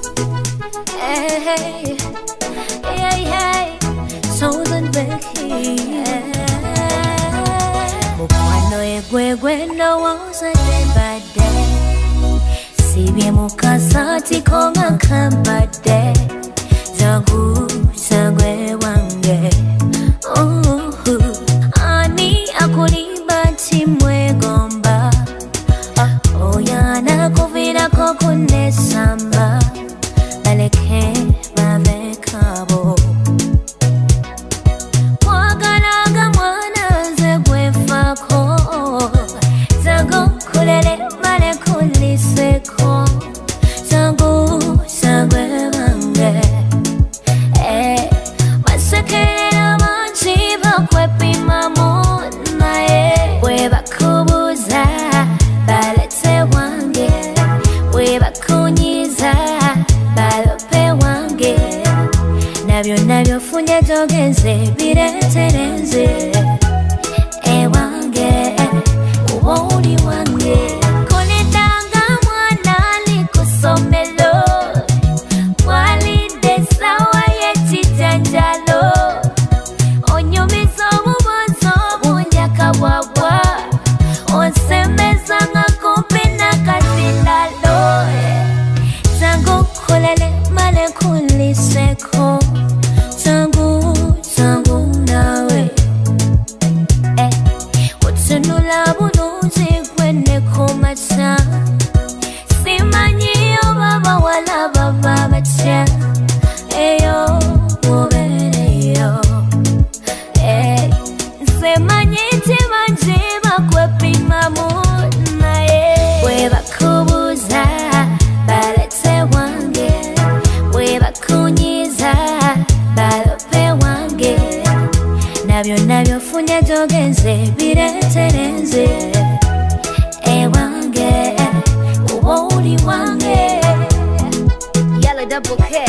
Hey, hey, hey, Southern Becky. Mukwano egwegwe ndowooza day by day. Sibye mukasati konga kambadde. Zaguza gwe wange. Ani akulimba nti mwegomba. Oyana kuvirako kunesamba. Baleke babekabo. Mwagalaga mwana nze gwefako. Zangu kulele male kuliseko. Zangu sagwe wange. Masekerera manji bakwepima munaye. Webakubuza balete wange. Webakunyiza balope wange. Nabyo nabyo funye togenze bireterenze. Ewange uboli wange. Kulitanga mwana likusomelo. Mwalide sawa yechijanjalo. Onyumizo mubozo munyaka wawa. Onsemeza ngakumbi nakazindalo. Zangu kulele male kuliseko. Zangu nawe. Utsunula bulungi gwene kumacha. Simanyi baba wala baba bacha. Eyo mubereyo. Simanyi timanji bakwepima munaye. Webakubuza balete wange. Webakunyiza balope wange. Nabyo nabyo funye togenze bireterenze. Ewange uboli wange. Yellow double K.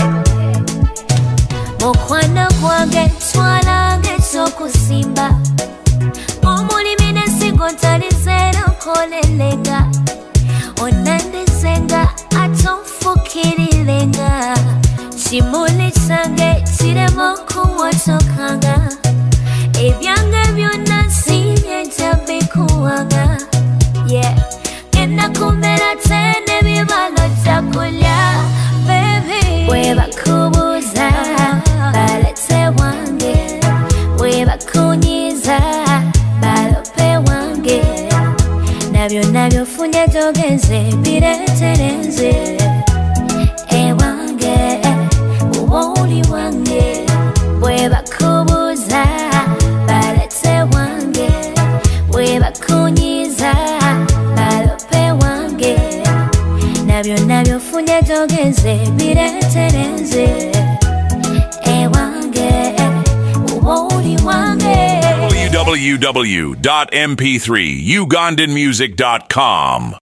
Mukwano gwange twalange ekyokusimba. Omulimi n'ensigo ntalizera nkolelenga. Onandizenga ate onfukirirenga. Kimuli kyange kirema okuwotokanga. Ebyange byonna nsibye nja bikuwanga. Genda kumera tene bibalo gya kulya. Baby webakubuza balete wange. Webakunyiza balope wange. Nabyo nabyo funye togenze bireterenze. Ewange uboli wange. Webakubuza balete wange. Webakunyiza balope wange. Nabyo nabyo funye togenze bireterenze. Ewange uboli wange. www.mp3ugandanmusic.com